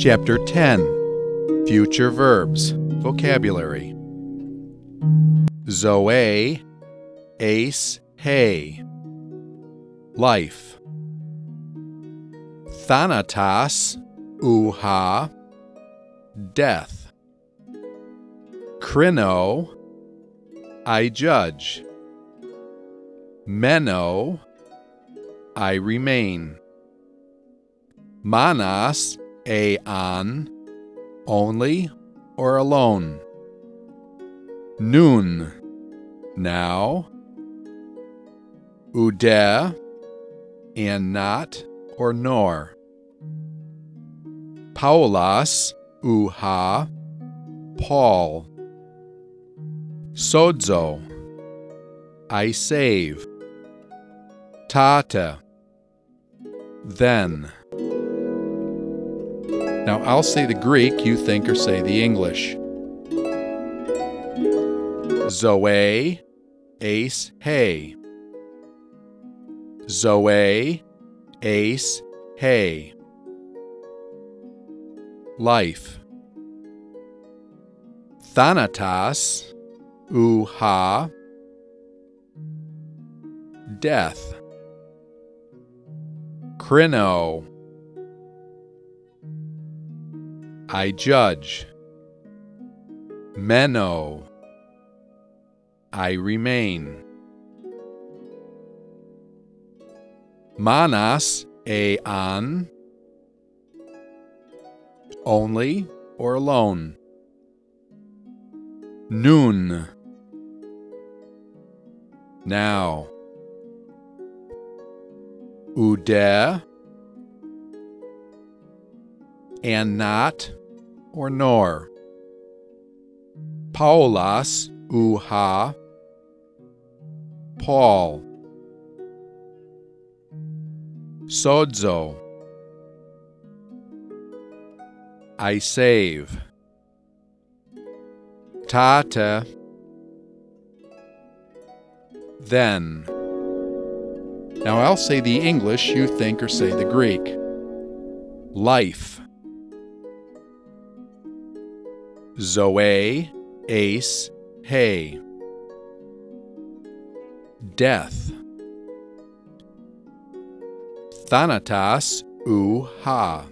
Chapter 10. Future Verbs. Vocabulary. Zoe, ace, hay. Life. Thanatos, uha, death. Krino, I judge. Meno, I remain. Manas, on, only or alone. Nun, now. Ude, and not or nor. Paulos, uha, Paul. Sodzo, I save. Tate, then. Now I'll say the Greek, you think or say the English. Zoe, ace, hay. Zoe, ace, hay. Life. Thanatos, uha, death. Krino, I judge. Meno, I remain. Manas, on, only or alone. Nun, now. Ude, and not or nor. Paulos, uha, Paul. Sodzo, I save. Tate, then. Now I'll say the English, you think or say the Greek. Life. Zoe, ace, hay. Death. Thanatos, uha.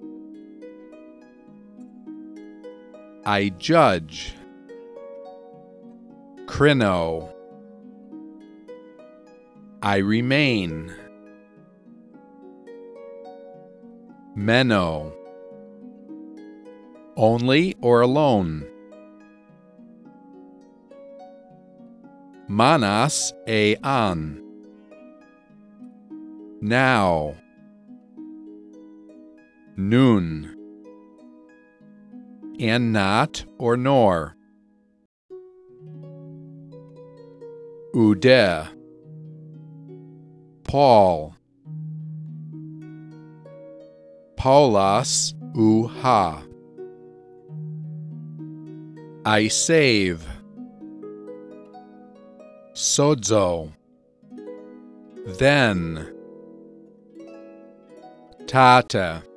I judge. Krino, I remain. Meno, only or alone. Manas, on, now. Nun, and not or nor. Ude, Paul. Paulos, uha. I save. Sodzo, then. Tate,